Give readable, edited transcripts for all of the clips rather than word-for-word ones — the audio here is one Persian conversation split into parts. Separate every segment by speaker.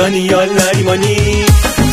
Speaker 1: دانیال نریمانی.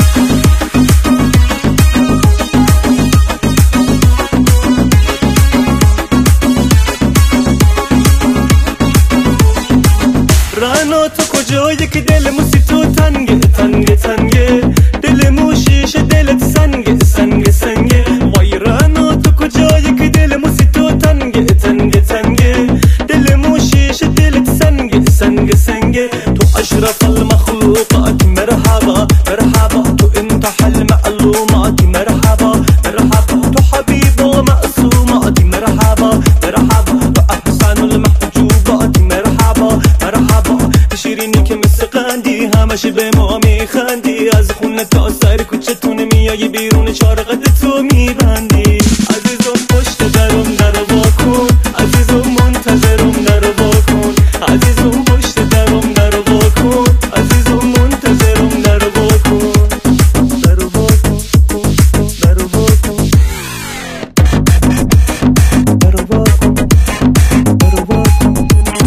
Speaker 1: رانا تو کجایی که دل موسی تو تنگه تنگه تنگه، دل موشیش دلت سنگه سنگه سنگه. وای رانا تو کجایی که دل موسی تو تنگه تنگه تنگه، دل موشیش دلت سنگه سنگه سنگه. تو اشرف المخلوقات مرحبا مرحبا، تو انت المعلومات مرحبا مرحبا، تو حبيب ومعصومات مرحبا مرحبا، تو احسن المحجوبات مرحبا مرحبا. شیرینی که مثل قندی همش به ما میخندی، از خونه تا سر کوچتون میای بیرون چارقد تو میبندی. عزیزم پشت درم در وا کن، عزیزم منتظرم در وا کن، عزیزم پشت درم در وا کن، عزیزم منتظرم در وا کن، در وا کن در وا کن در وا کن در وا کن.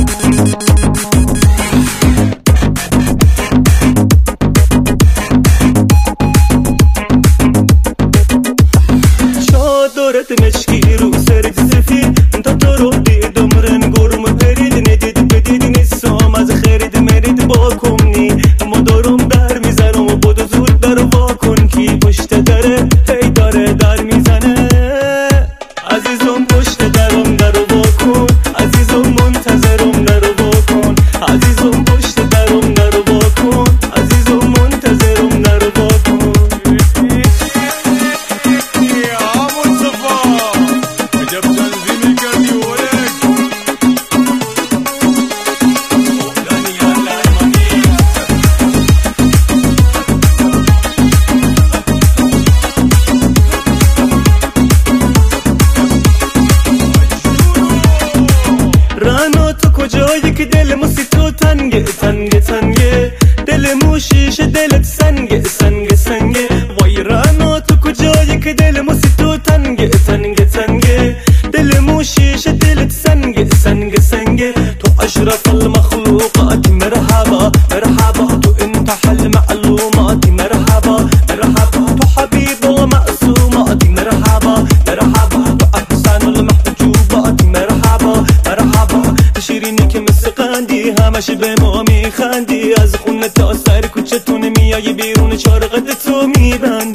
Speaker 1: چادرت مشکی رو سرت سفید، تا تو رو دیدم رنگورم پرید، ندید بدید نیستم از خرید مرید با کمنی، اما دارم در میزنم و بودو زود در وا کن کی پشت دره هی داره در میزنه. عزیزم پشت درم در وا کن، عزیزم منتظرم در وا کن، عزیزم پشت درم در وا کن، عزیزم منتظرم در وا کن. رانا تو کجایی که دل موسی تو تنگه تنگه تنگه، دل موشیش دلت سنگه سنگه سنگه. وای رانا تو کجایی که دل موسی تو تنگه تنگه تنگه، دل موشیش دلت سنگه سنگه سنگه. تو اشرف المخلوقات مرحبا مرحبا، تو انت المعلومات مرحبا مرحبا، تو حبيب ومعصومات مرحبا مرحبا، تو احسن المحجوبات مرحبا مرحبا. شیرینی که مثل قندی همش به ما میخندی، از خونه تا سر کوچتون میای بیرون چارقد تو میبندی.